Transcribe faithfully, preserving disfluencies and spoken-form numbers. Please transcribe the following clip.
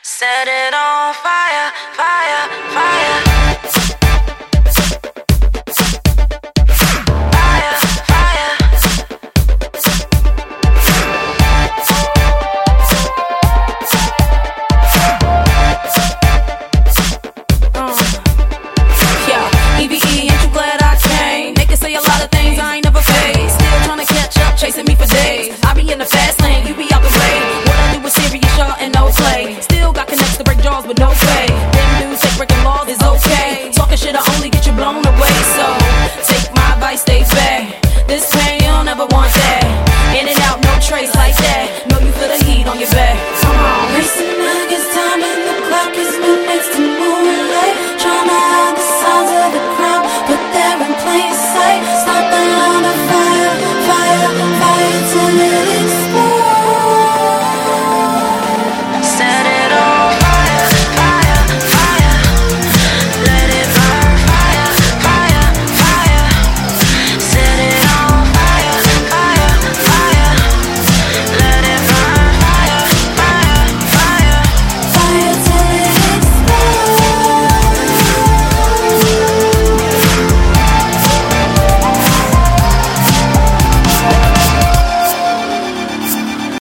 Set it on fire, fire, fire. Fire, fire. Uh. Yeah, E V E, ain't you glad I came? They can say a lot of things I ain't never faced. Still trying to catch up, chasing me for days. I be in the fast lane, you be out the way. What I do is serious, y'all, and no play. Still got connects to break jaws with no play.